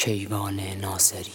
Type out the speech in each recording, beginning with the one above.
کیوان ناصری.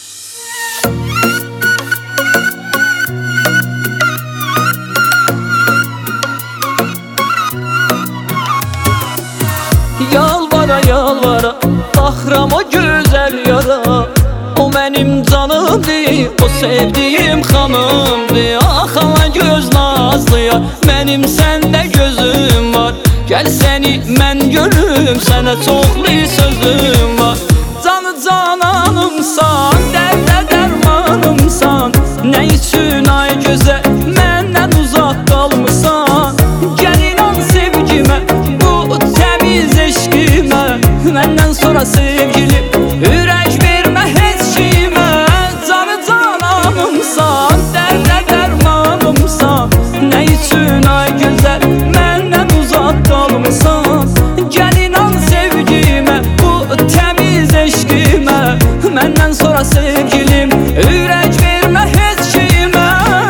Yalvara yalvara baxıram o gözəl yara, o mənim canımdır, o sevdiyim xanımdır. Ax ala göz nazlıya, mənim səndə gözüm var. Gəl səni mən görüm, sənə çoxlu sözüm var. Canı cananımsan, dərdə dərmanımsan, nə üçün ay gözəl məndən uzaq qalmısan? Gəl inan sevgimə, bu təmiz eşqimə, məndən sonra sevgilim, ürək vermə heç kimə. Canı cananımsan, dərdə dərmanımsan, nə üçün ay gözəl məndən uzaq qalmısan? Gəl inan sevgimə, bu təmiz eşqimə, məndən sonra sevgilim, ürək vermə heç kimə.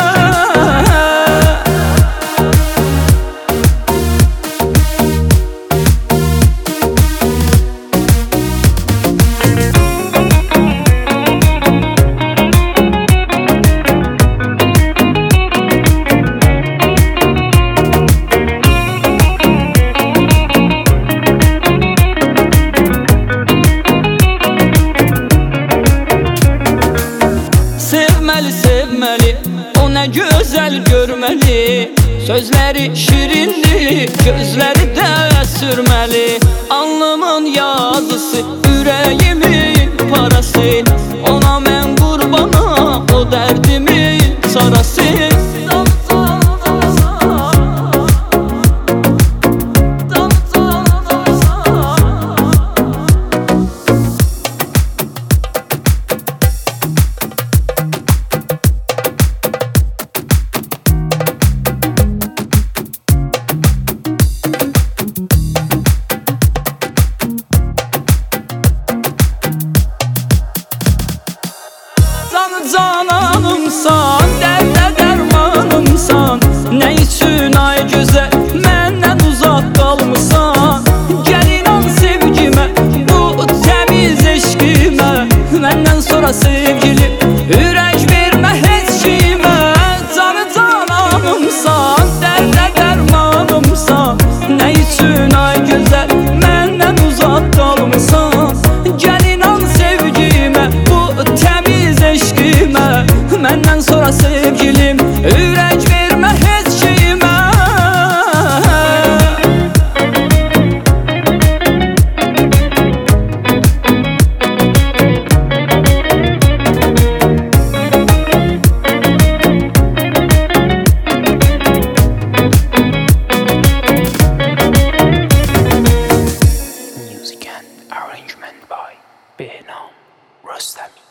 Sevməli, o nə gözəl görməli, sözləri şirindir, gözləri də sürməli. Alnımın yazısı, ürəyimin parası, ona mən qurbanam, o dərdimin sarası. Cananımsan, dərdə dərmanımsan, nə üçün ay gözəl məndən uzaq qalmısan? Gəl inan sevgimə, bu təmiz eşqimə, məndən sonra sevgilim, ürək vermə heç kimə. Canı cananımsan, dərdə dərmanımsan, nə üçün ay gözəl məndən uzaq qalmısan? Gəl inan sevgimə, bu təmiz eşqimə, məndən sonra sevgilim, ürək vermə heç kimə. Music and arrangement by Behnam Rostam.